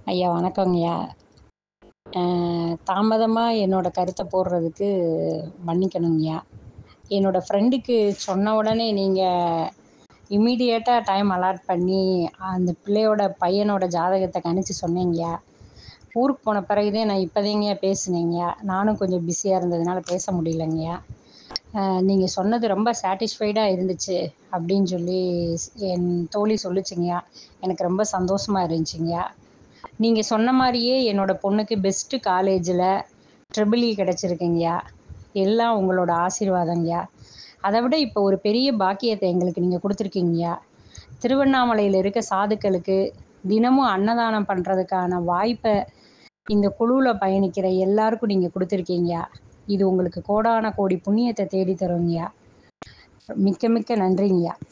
ஐயா வணக்கங்கய்யா. தாமதமாக என்னோட கருத்தை போடுறதுக்கு மன்னிக்கணுங்கய்யா. என்னோட ஃப்ரெண்டுக்கு சொன்ன உடனே நீங்கள் இம்மீடியட்டாக டைம் அலாட் பண்ணி அந்த பிள்ளையோட பையனோட ஜாதகத்தை கணிச்சு சொன்னீங்கய்யா. ஊருக்கு போன பிறகுதான் நான் இப்போதைங்கய்யா பேசுனேங்கய்யா. நானும் கொஞ்சம் பிஸியாக இருந்ததுனால பேச முடியலங்கய்யா. நீங்கள் சொன்னது ரொம்ப சாட்டிஸ்ஃபைடாக இருந்துச்சு அப்படின்னு சொல்லி என் தோழி சொல்லிச்சுங்கய்யா. எனக்கு ரொம்ப சந்தோஷமாக இருந்துச்சுங்கய்யா. நீங்கள் சொன்ன மாதிரியே என்னோடய பொண்ணுக்கு பெஸ்ட்டு காலேஜில் ட்ரிபிள் இ கிடச்சிருக்குங்கய்யா. எல்லாம் உங்களோட ஆசீர்வாதங்கய்யா. அதை விட இப்போ ஒரு பெரிய பாக்கியத்தை எங்களுக்கு நீங்கள் கொடுத்துருக்கீங்கய்யா. திருவண்ணாமலையில் இருக்க சாதுக்களுக்கு தினமும் அன்னதானம் பண்ணுறதுக்கான வாய்ப்பை இந்த குழுவில் பயணிக்கிற எல்லாருக்கும் நீங்கள் கொடுத்துருக்கீங்கய்யா. இது உங்களுக்கு கோடான கோடி புண்ணியத்தை தேடி தருங்கய்யா. மிக்க மிக்க நன்றிங்கய்யா.